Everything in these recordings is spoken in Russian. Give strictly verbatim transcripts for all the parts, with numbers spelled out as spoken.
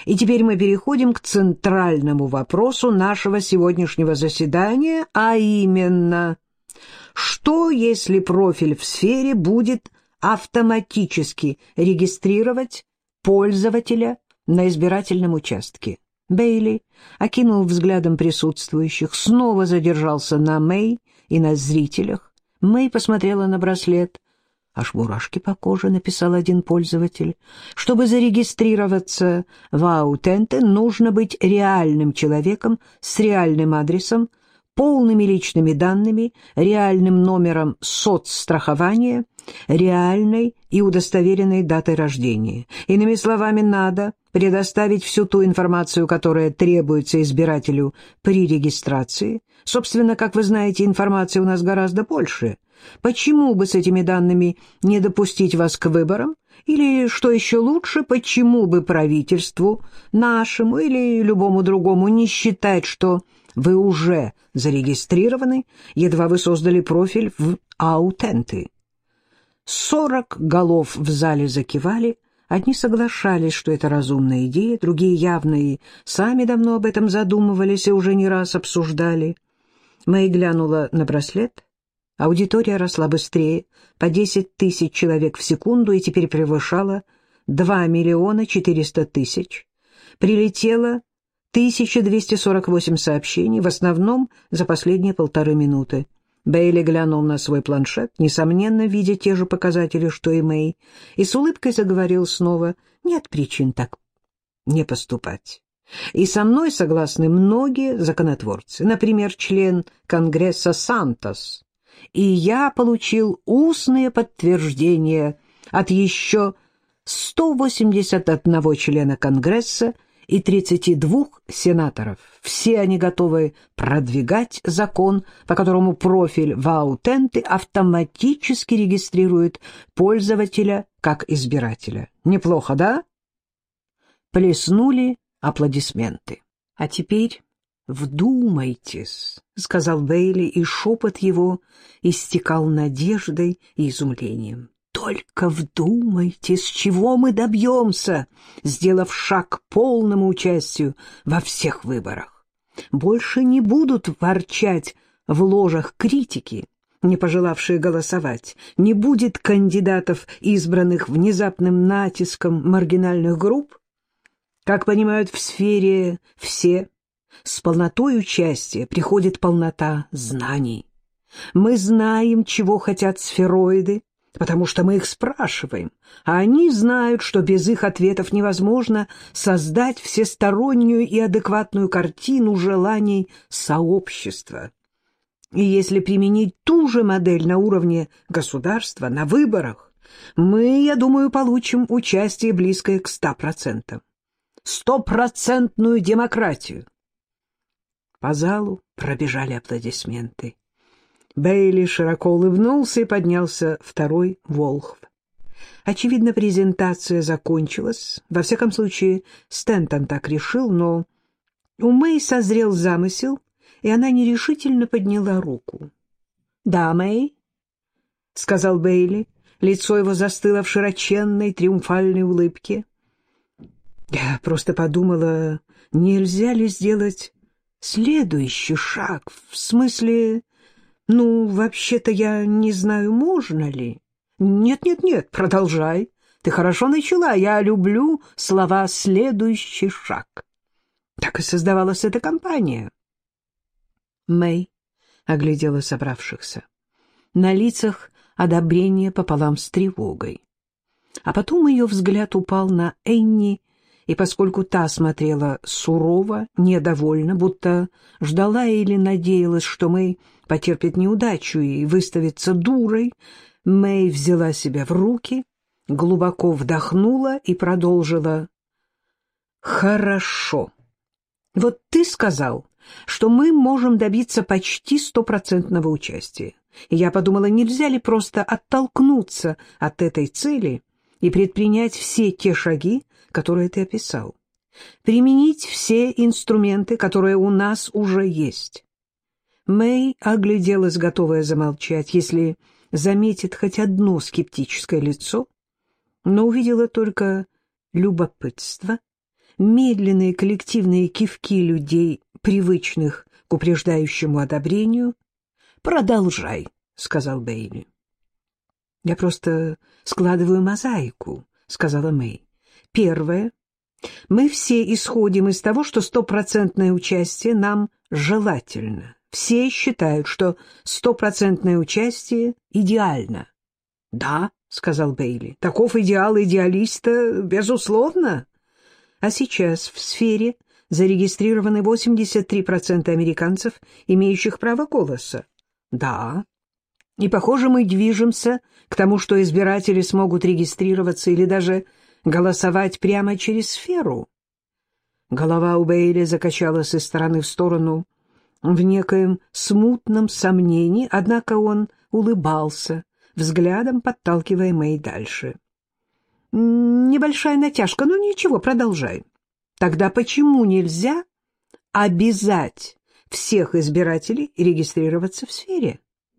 И теперь мы переходим к центральному вопросу нашего сегодняшнего заседания, а именно, что если профиль в сфере будет автоматически регистрировать пользователя на избирательном участке? Бейли окинул взглядом присутствующих, снова задержался на Мэй и на зрителях. Мэй посмотрела на браслет. «Аж мурашки по коже», — написал один пользователь. «Чтобы зарегистрироваться в Аутенте, нужно быть реальным человеком с реальным адресом, полными личными данными, реальным номером соцстрахования, реальной и удостоверенной датой рождения. Иными словами, надо предоставить всю ту информацию, которая требуется избирателю при регистрации. Собственно, как вы знаете, информации у нас гораздо больше. Почему бы с этими данными не допустить вас к выборам? Или, что еще лучше, почему бы правительству, нашему или любому другому, не считать, что вы уже зарегистрированы, едва вы создали профиль в Аутенты?» Сорок голов в зале закивали. Одни соглашались, что это разумная идея, другие явно и сами давно об этом задумывались и уже не раз обсуждали. Мэй глянула на браслет. Аудитория росла быстрее, по десять тысяч человек в секунду, и теперь превышала два миллиона четыреста тысяч. Прилетело тысяча двести сорок восемь сообщений, в основном за последние полторы минуты. Бейли глянул на свой планшет, несомненно, видя те же показатели, что и Мэй, и с улыбкой заговорил снова: «Нет причин так не поступать. И со мной согласны многие законотворцы, например, член Конгресса Сантос. И я получил устные подтверждения от еще ста восьмидесяти одного члена Конгресса и тридцати двух сенаторов. Все они готовы продвигать закон, по которому профиль в Аутенты автоматически регистрирует пользователя как избирателя. Неплохо, да?» Плеснули аплодисменты. «А теперь вдумайтесь», — сказал Бейли, и шепот его истекал надеждой и изумлением. «Только вдумайтесь, чего мы добьемся, сделав шаг к полному участию во всех выборах. Больше не будут ворчать в ложах критики, не пожелавшие голосовать, не будет кандидатов, избранных внезапным натиском маргинальных групп. Как понимают в сфере все, с полнотой участия приходит полнота знаний. Мы знаем, чего хотят сфероиды, потому что мы их спрашиваем, а они знают, что без их ответов невозможно создать всестороннюю и адекватную картину желаний сообщества. И если применить ту же модель на уровне государства, на выборах, мы, я думаю, получим участие, близкое к ста процентам. Стопроцентную демократию. По залу пробежали аплодисменты. Бейли широко улыбнулся, и поднялся второй Волхв. Очевидно, презентация закончилась. Во всяком случае, Стентон так решил, но у Мэй созрел замысел, и она нерешительно подняла руку. «Да, Мэй», — сказал Бейли. Лицо его застыло в широченной триумфальной улыбке. «Я просто подумала, нельзя ли сделать следующий шаг, в смысле, ну, вообще-то я не знаю, можно ли?» «Нет-нет-нет, продолжай. Ты хорошо начала. Я люблю слова «следующий шаг». Так и создавалась эта компания». Мэй оглядела собравшихся. На лицах одобрение пополам с тревогой. А потом ее взгляд упал на Энни, и поскольку та смотрела сурово, недовольно, будто ждала или надеялась, что Мэй потерпит неудачу и выставится дурой, Мэй взяла себя в руки, глубоко вдохнула и продолжила. «Хорошо. Вот ты сказал, что мы можем добиться почти стопроцентного участия. И я подумала, нельзя ли просто оттолкнуться от этой цели и предпринять все те шаги, которые ты описал, применить все инструменты, которые у нас уже есть». Мэй огляделась, готовая замолчать, если заметит хоть одно скептическое лицо, но увидела только любопытство медленные коллективные кивки людей, привычных к упреждающему одобрению. «Продолжай», — сказал Бейли. «Я просто складываю мозаику», — сказала Мэй. «Первое. Мы все исходим из того, что стопроцентное участие нам желательно. Все считают, что стопроцентное участие идеально». «Да», — сказал Бейли, — «таков идеал идеалиста, безусловно». А сейчас в сфере зарегистрированы восемьдесят три процента американцев, имеющих право голоса. Да. И, похоже, мы движемся к тому, что избиратели смогут регистрироваться или даже голосовать прямо через сферу. Голова у Бейли закачалась из стороны в сторону в некоем смутном сомнении, однако он улыбался, взглядом подталкивая Мэй дальше. «Небольшая натяжка, но ничего, продолжай. Тогда почему нельзя обязать всех избирателей регистрироваться в сфере?»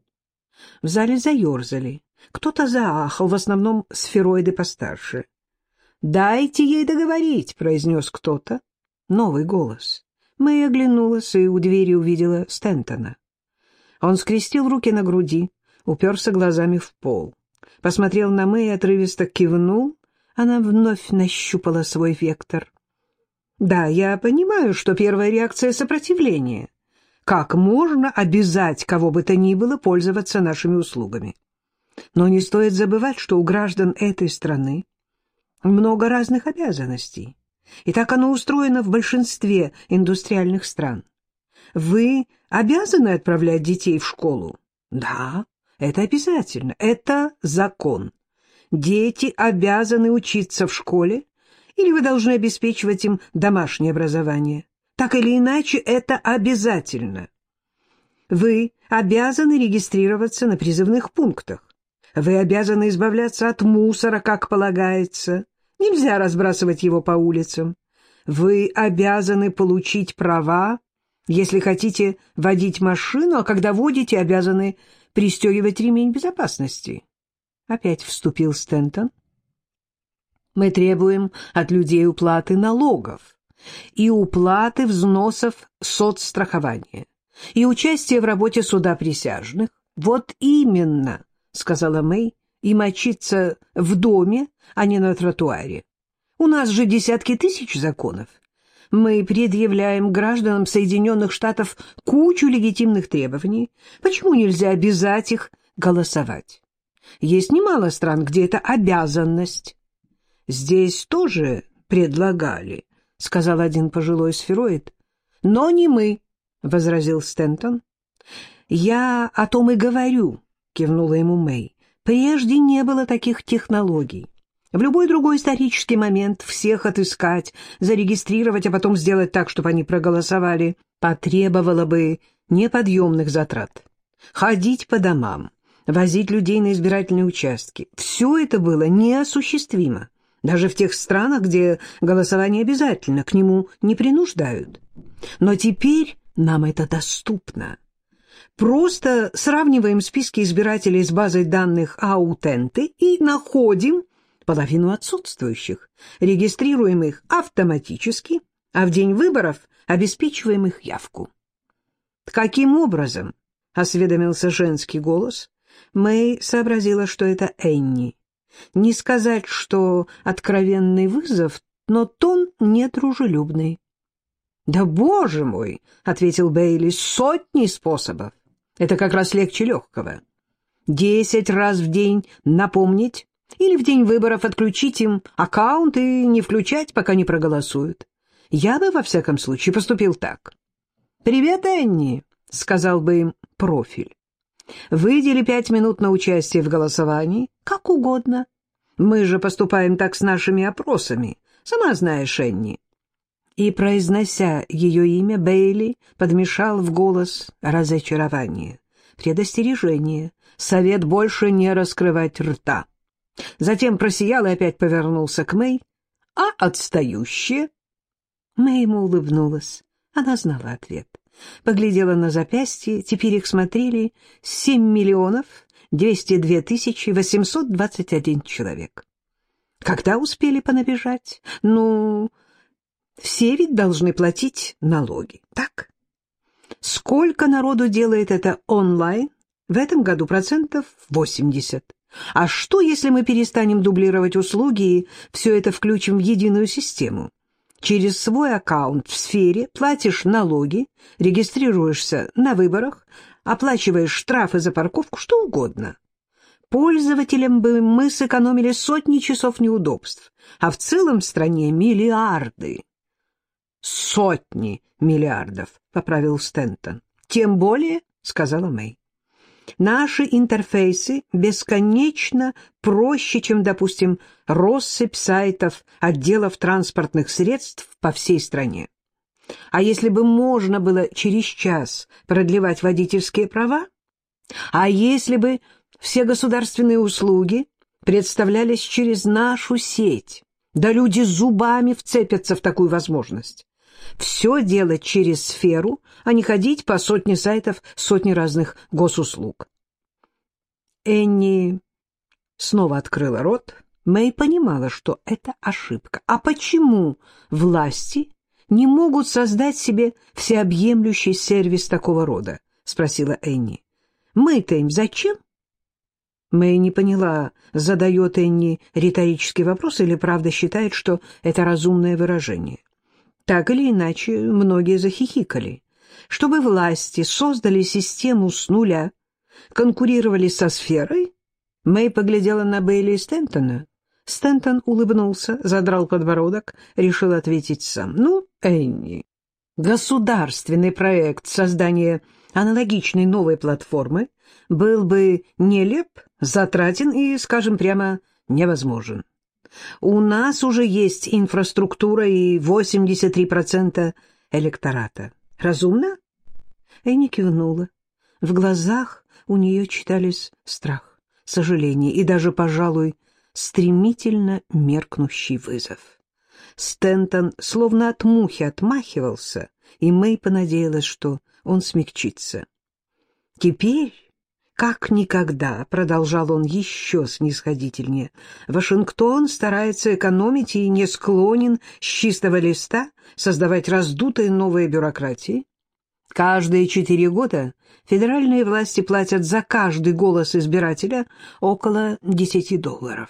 В зале заерзали. Кто-то заахал, в основном сфероиды постарше. «Дайте ей договорить», — произнес кто-то. Новый голос. Мэй оглянулась и у двери увидела Стентона. Он скрестил руки на груди, уперся глазами в пол. Посмотрел на Мэй, отрывисто кивнул. Она вновь нащупала свой вектор. «Да, я понимаю, что первая реакция — сопротивление. Как можно обязать кого бы то ни было пользоваться нашими услугами? Но не стоит забывать, что у граждан этой страны много разных обязанностей. И так оно устроено в большинстве индустриальных стран. Вы обязаны отправлять детей в школу? Да, это обязательно, это закон. Дети обязаны учиться в школе, или вы должны обеспечивать им домашнее образование. Так или иначе, это обязательно. Вы обязаны регистрироваться на призывных пунктах. Вы обязаны избавляться от мусора, как полагается. Нельзя разбрасывать его по улицам. Вы обязаны получить права, если хотите водить машину, а когда водите, обязаны пристегивать ремень безопасности. Опять вступил Стентон. Мы требуем от людей уплаты налогов и уплаты взносов соцстрахования и участия в работе суда присяжных. Вот именно, сказала Мэй, и мочиться в доме, а не на тротуаре. У нас же десятки тысяч законов. Мы предъявляем гражданам Соединенных Штатов кучу легитимных требований. Почему нельзя обязать их голосовать? Есть немало стран, где это обязанность. Здесь тоже предлагали, — сказал один пожилой сфероид. Но не мы, — возразил Стентон. Я о том и говорю, — кивнула ему Мэй. Прежде не было таких технологий. В любой другой исторический момент всех отыскать, зарегистрировать, а потом сделать так, чтобы они проголосовали, потребовало бы неподъемных затрат. Ходить по домам, возить людей на избирательные участки — все это было неосуществимо. Даже в тех странах, где голосование обязательно, к нему не принуждают. Но теперь нам это доступно. Просто сравниваем списки избирателей с базой данных Аутенты и находим половину отсутствующих, регистрируем их автоматически, а в день выборов обеспечиваем их явку. «Каким образом?» — осведомился женский голос. Мэй сообразила, что это Энни. Не сказать, что откровенный вызов, но тон недружелюбный. «Да, боже мой!» — ответил Бейли, — «сотни способов. Это как раз легче легкого. Десять раз в день напомнить или в день выборов отключить им аккаунт и не включать, пока не проголосуют. Я бы, во всяком случае, поступил так. «Привет, Энни», — сказал бы им профиль. «Выдели пять минут на участие в голосовании, как угодно. Мы же поступаем так с нашими опросами, сама знаешь, Энни». И, произнося ее имя, Бейли подмешал в голос разочарование, предостережение, совет больше не раскрывать рта. Затем просиял и опять повернулся к Мэй. «А отстающие?» Мэй ему улыбнулась. Она знала ответ. Поглядела на запястье. Теперь их смотрели семь миллионов двести две тысячи восемьсот двадцать один человек. Когда успели понабежать? Ну, Все ведь должны платить налоги, так? Сколько народу делает это онлайн? В этом году процентов восемьдесят. А что, если мы перестанем дублировать услуги и все это включим в единую систему? Через свой аккаунт в сфере платишь налоги, регистрируешься на выборах, оплачиваешь штрафы за парковку, что угодно. Пользователям бы мы сэкономили сотни часов неудобств, а в целом в стране миллиарды. Сотни миллиардов, поправил Стентон. Тем более, сказала Мэй. Наши интерфейсы бесконечно проще, чем, допустим, россыпь сайтов отделов транспортных средств по всей стране. А если бы можно было через час продлевать водительские права? А если бы все государственные услуги представлялись через нашу сеть? Да люди зубами вцепятся в такую возможность. Все делать через сферу, а не ходить по сотне сайтов, сотни разных госуслуг. Энни снова открыла рот. Мэй понимала, что это ошибка. А почему власти не могут создать себе всеобъемлющий сервис такого рода? Спросила Энни. Мы-то им зачем? Мэй не поняла, задает Энни риторический вопрос или правда считает, что это разумное выражение. Так или иначе, многие захихикали. Чтобы власти создали систему с нуля, конкурировали со сферой, Мэй поглядела на Бейли и Стентона. Стентон улыбнулся, задрал подбородок, решил ответить сам. «Ну, Энни, государственный проект создания аналогичной новой платформы был бы нелеп, затратен и, скажем прямо, невозможен. У нас уже есть инфраструктура и восемьдесят три процента электората. Разумно?» Энни кивнула. В глазах у нее читались страх, сожаление и даже, пожалуй, стремительно меркнущий вызов. Стентон словно от мухи отмахивался, и Мэй понадеялась, что он смягчится. «Теперь, как никогда, — продолжал он еще снисходительнее, — Вашингтон старается экономить и не склонен с чистого листа создавать раздутые новые бюрократии. Каждые четыре года федеральные власти платят за каждый голос избирателя около десяти долларов.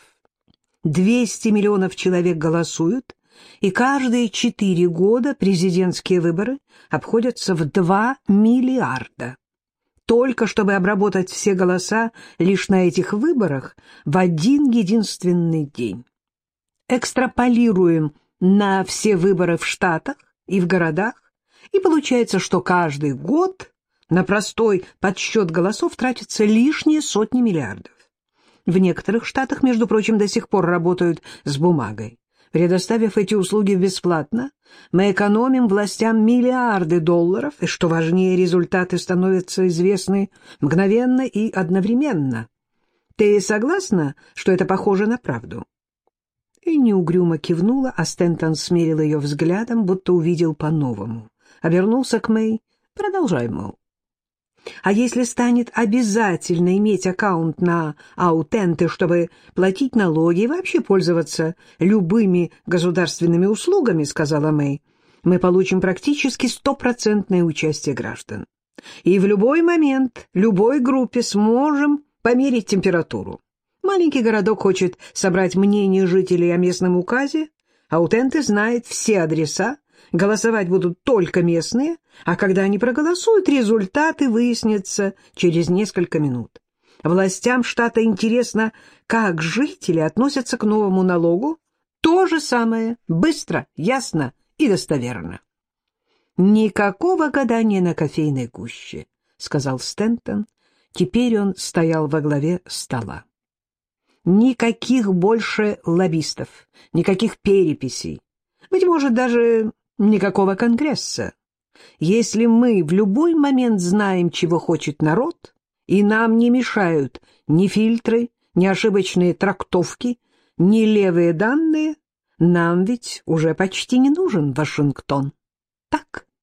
двести миллионов человек голосуют, и каждые четыре года президентские выборы обходятся в два миллиарда. Только чтобы обработать все голоса лишь на этих выборах в один единственный день. Экстраполируем на все выборы в штатах и в городах, и получается, что каждый год на простой подсчет голосов тратятся лишние сотни миллиардов. В некоторых штатах, между прочим, до сих пор работают с бумагой. Предоставив эти услуги бесплатно, мы экономим властям миллиарды долларов, и, что важнее, результаты становятся известны мгновенно и одновременно. Ты согласна, что это похоже на правду?» И неугрюмо кивнула, а Стентон смерил ее взглядом, будто увидел по-новому. Обернулся к Мэй. «Продолжай, мол. А если станет обязательно иметь аккаунт на Аутенты, чтобы платить налоги и вообще пользоваться любыми государственными услугами, — сказала Мэй, — мы получим практически стопроцентное участие граждан. И в любой момент, любой группе сможем померить температуру. Маленький городок хочет собрать мнение жителей о местном указе, Аутенты знает все адреса, голосовать будут только местные, а когда они проголосуют, результаты выяснятся через несколько минут. Властям штата интересно, как жители относятся к новому налогу. То же самое, быстро, ясно и достоверно. «Никакого гадания на кофейной гуще», — сказал Стентон. Теперь он стоял во главе стола. «Никаких больше лоббистов, никаких переписей, быть может, даже никакого конгресса. Если мы в любой момент знаем, чего хочет народ, и нам не мешают ни фильтры, ни ошибочные трактовки, ни левые данные, нам ведь уже почти не нужен Вашингтон. Так?»